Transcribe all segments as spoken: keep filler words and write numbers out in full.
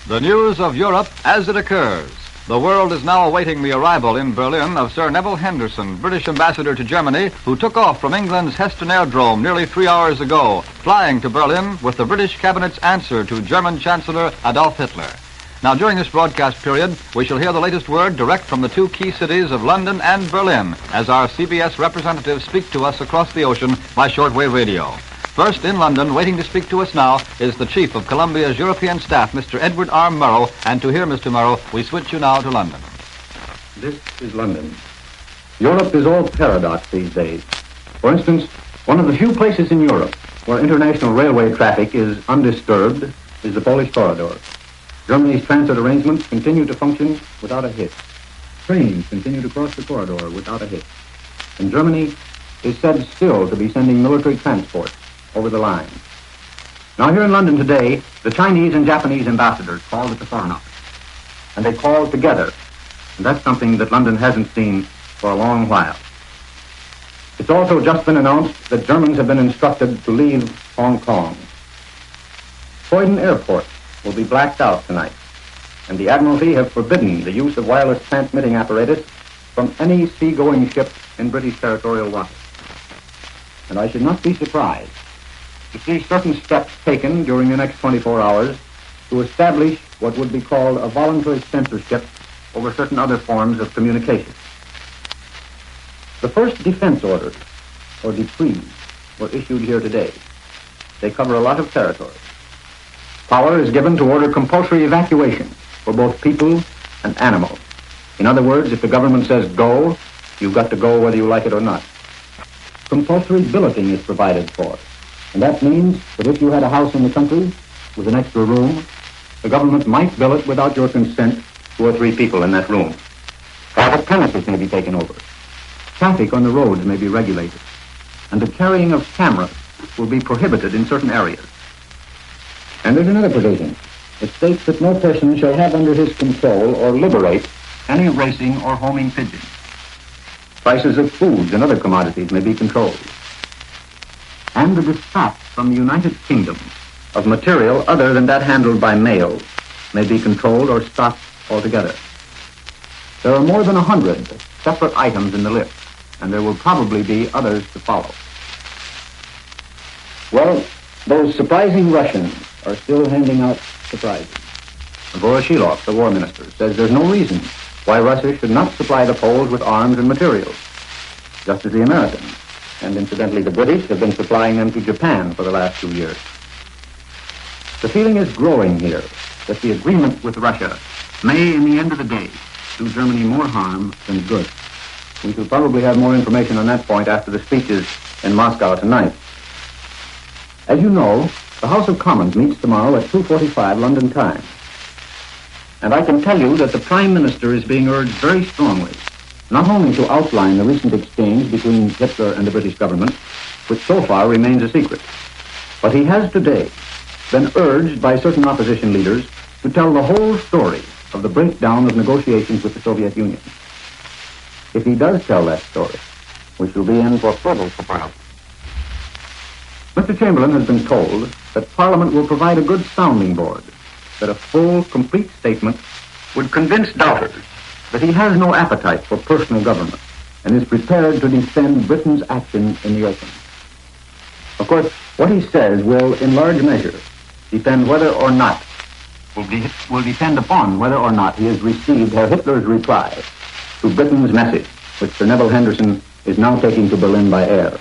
The news of Europe as it occurs. The world is now awaiting the arrival in Berlin of Sir Neville Henderson, British ambassador to Germany, who took off from England's Heston Aerodrome nearly three hours ago, flying to Berlin with the British cabinet's answer to German Chancellor Adolf Hitler. Now, during this broadcast period, we shall hear the latest word direct from the two key cities of London and Berlin as our C B S representatives speak to us across the ocean by shortwave radio. First, in London, waiting to speak to us now, is the Chief of Columbia's European Staff, Mister Edward R. Murrow. And to hear Mister Murrow, we switch you now to London. This is London. Europe is all paradox these days. For instance, one of the few places in Europe where international railway traffic is undisturbed is the Polish corridor. Germany's transit arrangements continue to function without a hitch. Trains continue to cross the corridor without a hitch. And Germany is said still to be sending military transport over the line. Now, here in London today, the Chinese and Japanese ambassadors called at the Foreign Office. And they called together. And that's something that London hasn't seen for a long while. It's also just been announced that Germans have been instructed to leave Hong Kong. Croydon Airport will be blacked out tonight. And the Admiralty have forbidden the use of wireless transmitting apparatus from any seagoing ship in British territorial waters. And I should not be surprised to see certain steps taken during the next twenty-four hours to establish what would be called a voluntary censorship over certain other forms of communication. The first defense orders, or decrees, were issued here today. They cover a lot of territory. Power is given to order compulsory evacuation for both people and animals. In other words, if the government says go, you've got to go whether you like it or not. Compulsory billeting is provided for. And that means that if you had a house in the country with an extra room, the government might bill it without your consent two or three people in that room. Private premises may be taken over. Traffic on the roads may be regulated. And the carrying of cameras will be prohibited in certain areas. And there's another provision. It states that no person shall have under his control or liberate any racing or homing pigeons. Prices of foods and other commodities may be controlled. And the dispatch from the United Kingdom of material other than that handled by mail may be controlled or stopped altogether. There are more than a hundred separate items in the list, and there will probably be others to follow. Well, those surprising Russians are still handing out surprises. Voroshilov, the war minister, says there's no reason why Russia should not supply the Poles with arms and materials, just as the Americans, and incidentally the British, have been supplying them to Japan for the last two years. The feeling is growing here that the agreement with Russia may, in the end of the day, do Germany more harm than good. We shall probably have more information on that point after the speeches in Moscow tonight. As you know, the House of Commons meets tomorrow at two forty-five London time. And I can tell you that the Prime Minister is being urged very strongly not only to outline the recent exchange between Hitler and the British government, which so far remains a secret, but he has today been urged by certain opposition leaders to tell the whole story of the breakdown of negotiations with the Soviet Union. If he does tell that story, we shall be in for further surprise. Mister Chamberlain has been told that Parliament will provide a good sounding board, that a full, complete statement would convince doubters that he has no appetite for personal government and is prepared to defend Britain's action in the open. Of course, what he says will, in large measure, depend whether or not, will, be, will depend upon whether or not he has received Herr Hitler's reply to Britain's message, which Sir Neville Henderson is now taking to Berlin by air.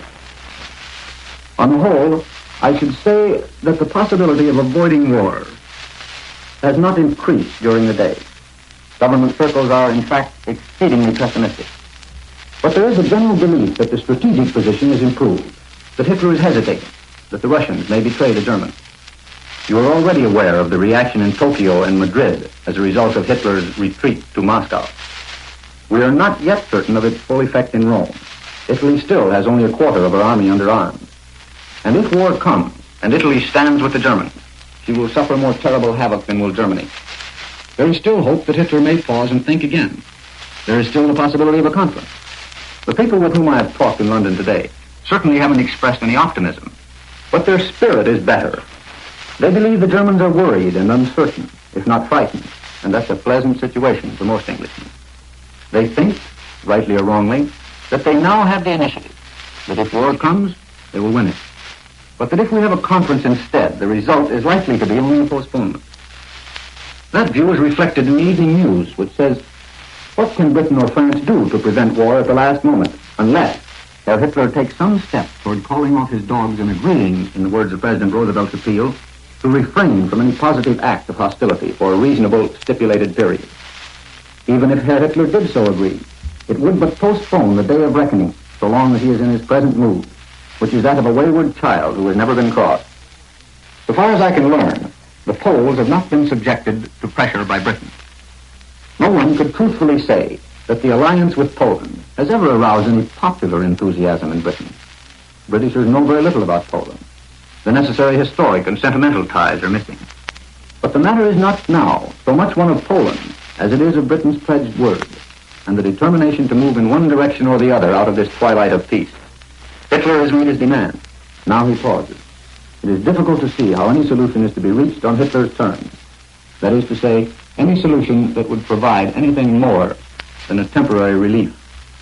On the whole, I should say that the possibility of avoiding war has not increased during the day. Government circles are, in fact, exceedingly pessimistic. But there is a general belief that the strategic position is improved, that Hitler is hesitating, that the Russians may betray the Germans. You are already aware of the reaction in Tokyo and Madrid as a result of Hitler's retreat to Moscow. We are not yet certain of its full effect in Rome. Italy still has only a quarter of her army under arms. And if war comes, and Italy stands with the Germans, she will suffer more terrible havoc than will Germany. There is still hope that Hitler may pause and think again. There is still the possibility of a conference. The people with whom I have talked in London today certainly haven't expressed any optimism, but their spirit is better. They believe the Germans are worried and uncertain, if not frightened, and that's a pleasant situation for most Englishmen. They think, rightly or wrongly, that they now have the initiative, that if war comes, they will win it. But that if we have a conference instead, the result is likely to be only a postponement. That view is reflected in the Evening News, which says, what can Britain or France do to prevent war at the last moment, unless Herr Hitler takes some step toward calling off his dogs and agreeing, in the words of President Roosevelt's appeal, to refrain from any positive act of hostility for a reasonable stipulated period. Even if Herr Hitler did so agree, it would but postpone the day of reckoning so long as he is in his present mood, which is that of a wayward child who has never been crossed. So far as I can learn, the Poles have not been subjected to pressure by Britain. No one could truthfully say that the alliance with Poland has ever aroused any popular enthusiasm in Britain. Britishers know very little about Poland. The necessary historic and sentimental ties are missing. But the matter is not now so much one of Poland as it is of Britain's pledged word, and the determination to move in one direction or the other out of this twilight of peace. Hitler has made his demand. Now he pauses. It is difficult to see how any solution is to be reached on Hitler's terms. That is to say, any solution that would provide anything more than a temporary relief.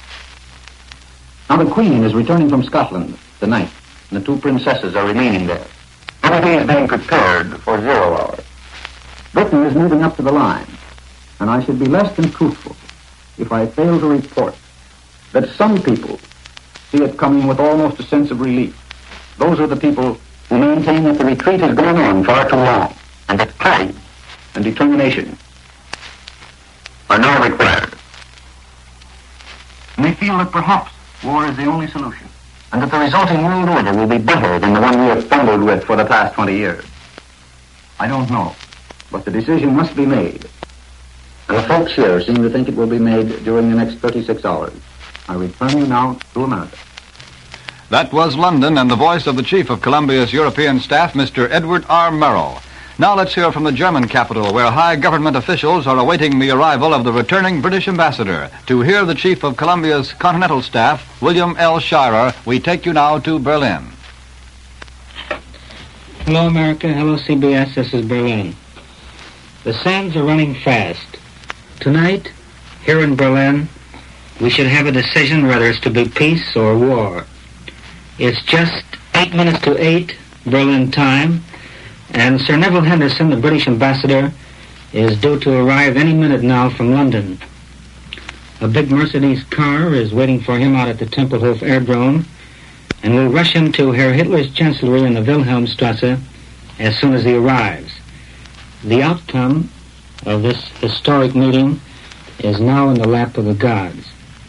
Now the Queen is returning from Scotland tonight, and the two princesses are remaining there. Everything is being prepared for zero hour. Britain is moving up to the line, and I should be less than truthful if I fail to report that some people see it coming with almost a sense of relief. Those are the people who maintain that the retreat has gone on far too long, and that courage and determination are now required. And they feel that perhaps war is the only solution, and that the resulting world order will be better than the one we have fumbled with for the past twenty years. I don't know, but the decision must be made. And the folks here seem to think it will be made during the next thirty-six hours. I return you now to America. That was London and the voice of the Chief of Columbia's European Staff, Mister Edward R. Murrow. Now let's hear from the German capital, where high government officials are awaiting the arrival of the returning British ambassador. To hear the Chief of Columbia's Continental Staff, William L. Shirer, we take you now to Berlin. Hello, America. Hello, C B S. This is Berlin. The sands are running fast. Tonight, here in Berlin, we should have a decision whether it's to be peace or war. It's just eight minutes to eight, Berlin time, and Sir Neville Henderson, the British ambassador, is due to arrive any minute now from London. A big Mercedes car is waiting for him out at the Tempelhof Airdrome, and will rush him to Herr Hitler's chancellery in the Wilhelmstrasse as soon as he arrives. The outcome of this historic meeting is now in the lap of the gods.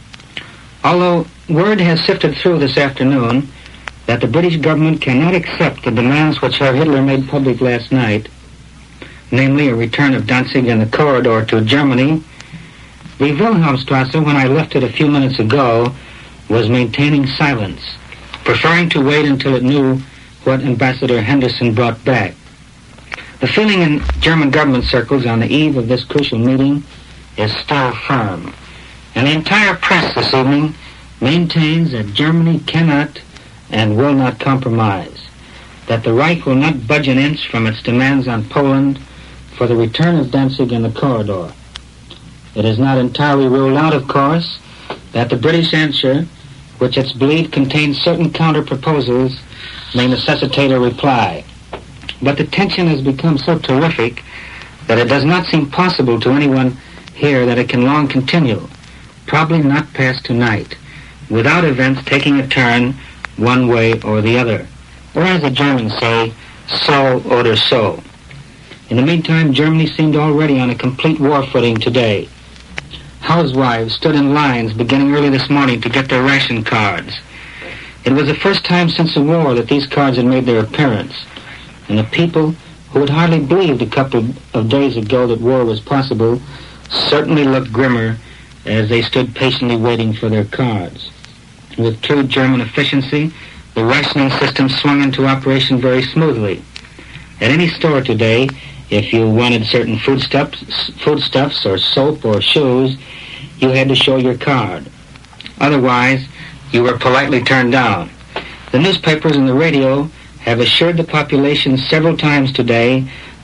Although word has sifted through this afternoon that the British government cannot accept the demands which Herr Hitler made public last night, namely a return of Danzig and the corridor to Germany, the Wilhelmstrasse, when I left it a few minutes ago, was maintaining silence, preferring to wait until it knew what Ambassador Henderson brought back. The feeling in German government circles on the eve of this crucial meeting is still firm, and the entire press this evening maintains that Germany cannot and will not compromise, that the Reich will not budge an inch from its demands on Poland for the return of Danzig and the corridor. It is not entirely ruled out, of course, that the British answer, which it's believed contains certain counter-proposals, may necessitate a reply. But the tension has become so terrific that it does not seem possible to anyone here that it can long continue, probably not past tonight, without events taking a turn one way or the other, or as the Germans say, so oder so. In the meantime, Germany seemed already on a complete war footing today. Housewives stood in lines beginning early this morning to get their ration cards. It was the first time since the war that these cards had made their appearance, and the people who had hardly believed a couple of days ago that war was possible certainly looked grimmer as they stood patiently waiting for their cards. With true German efficiency, the rationing system swung into operation very smoothly. At any store today, if you wanted certain foodstuffs, foodstuffs or soap or shoes, you had to show your card. Otherwise, you were politely turned down. The newspapers and the radio have assured the population several times today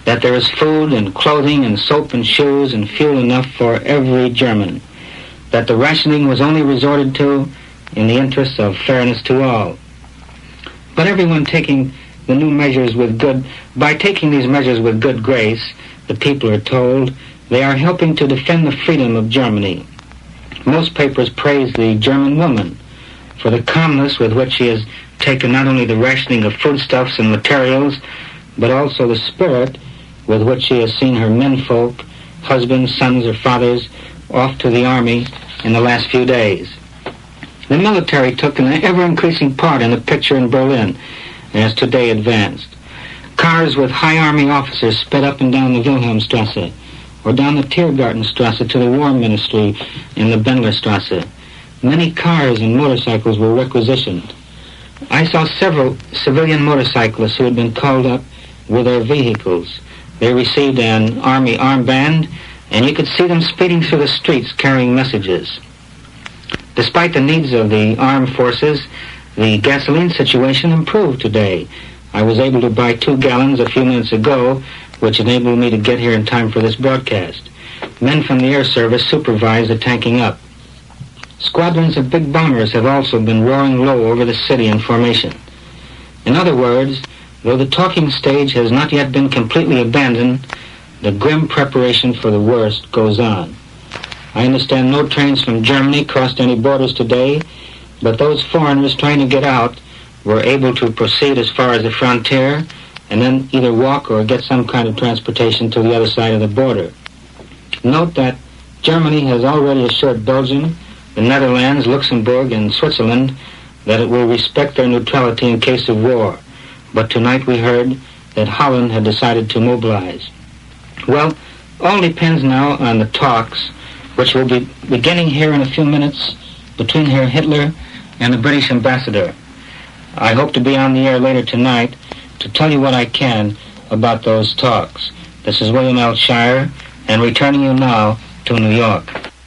that there is food and clothing and soap and shoes and fuel enough for every German, that the rationing was only resorted to in the interests of fairness to all. But everyone taking the new measures with good, by taking these measures with good grace, the people are told, they are helping to defend the freedom of Germany. Most papers praise the German woman for the calmness with which she has taken not only the rationing of foodstuffs and materials, but also the spirit with which she has seen her menfolk, husbands, sons, or fathers, off to the army in the last few days. The military took an ever-increasing part in the picture in Berlin as today advanced. Cars with high army officers sped up and down the Wilhelmstrasse, or down the Tiergartenstrasse to the War Ministry in the Bendlerstrasse. Many cars and motorcycles were requisitioned. I saw several civilian motorcyclists who had been called up with their vehicles. They received an army armband, and you could see them speeding through the streets carrying messages. Despite the needs of the armed forces, the gasoline situation improved today. I was able to buy two gallons a few minutes ago, which enabled me to get here in time for this broadcast. Men from the air service supervise the tanking up. Squadrons of big bombers have also been roaring low over the city in formation. In other words, though the talking stage has not yet been completely abandoned, the grim preparation for the worst goes on. I understand no trains from Germany crossed any borders today, but those foreigners trying to get out were able to proceed as far as the frontier and then either walk or get some kind of transportation to the other side of the border. Note that Germany has already assured Belgium, the Netherlands, Luxembourg, and Switzerland that it will respect their neutrality in case of war. But tonight we heard that Holland had decided to mobilize. Well, all depends now on the talks, which will be beginning here in a few minutes between Herr Hitler and the British ambassador. I hope to be on the air later tonight to tell you what I can about those talks. This is William L. Shire, and returning you now to New York.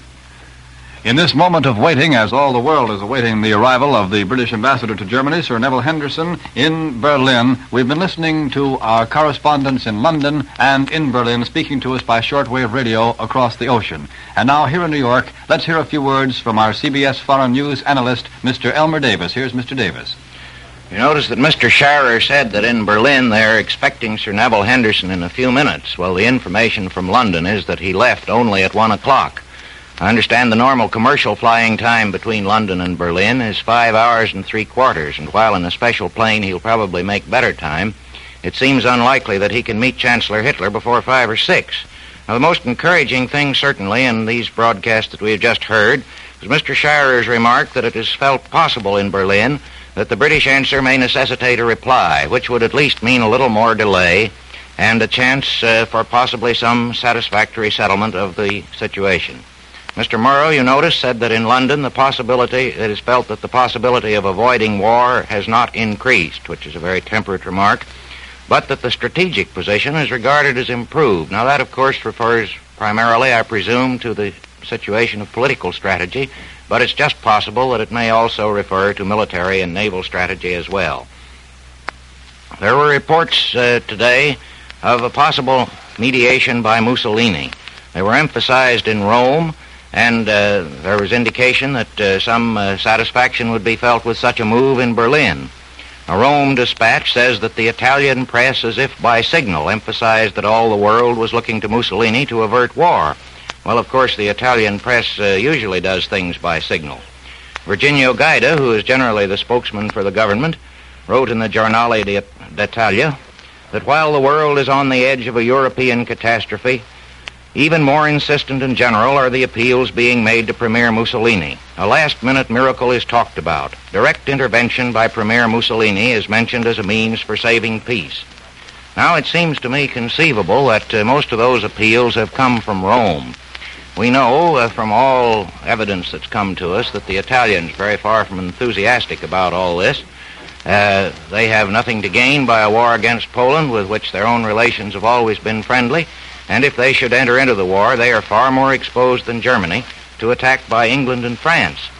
In this moment of waiting, as all the world is awaiting the arrival of the British ambassador to Germany, Sir Neville Henderson, in Berlin, we've been listening to our correspondents in London and in Berlin speaking to us by shortwave radio across the ocean. And now here in New York, let's hear a few words from our C B S Foreign News analyst, Mister Elmer Davis. Here's Mister Davis. You notice that Mister Sharer said that in Berlin they're expecting Sir Neville Henderson in a few minutes. Well, the information from London is that he left only at one o'clock. I understand the normal commercial flying time between London and Berlin is five hours and three quarters, and while in a special plane he'll probably make better time, it seems unlikely that he can meet Chancellor Hitler before five or six. Now, the most encouraging thing, certainly, in these broadcasts that we have just heard, was Mister Scherer's remark that it is felt possible in Berlin that the British answer may necessitate a reply, which would at least mean a little more delay and a chance uh, for possibly some satisfactory settlement of the situation. Mister Murrow, you notice, said that in London the possibility, it is felt that the possibility of avoiding war has not increased, which is a very temperate remark, but that the strategic position is regarded as improved. Now that, of course, refers primarily, I presume, to the situation of political strategy, but it's just possible that it may also refer to military and naval strategy as well. There were reports uh, today of a possible mediation by Mussolini. They were emphasized in Rome, and uh, there was indication that uh, some uh, satisfaction would be felt with such a move in Berlin. A Rome dispatch says that the Italian press, as if by signal, emphasized that all the world was looking to Mussolini to avert war. Well, of course, the Italian press uh, usually does things by signal. Virginio Gaida, who is generally the spokesman for the government, wrote in the Giornale d'Italia that while the world is on the edge of a European catastrophe, even more insistent in general are the appeals being made to Premier Mussolini. A last-minute miracle is talked about. Direct intervention by Premier Mussolini is mentioned as a means for saving peace. Now, it seems to me conceivable that uh, most of those appeals have come from Rome. We know uh, from all evidence that's come to us that the Italians are very far from enthusiastic about all this. Uh, they have nothing to gain by a war against Poland, with which their own relations have always been friendly. And if they should enter into the war, they are far more exposed than Germany to attack by England and France.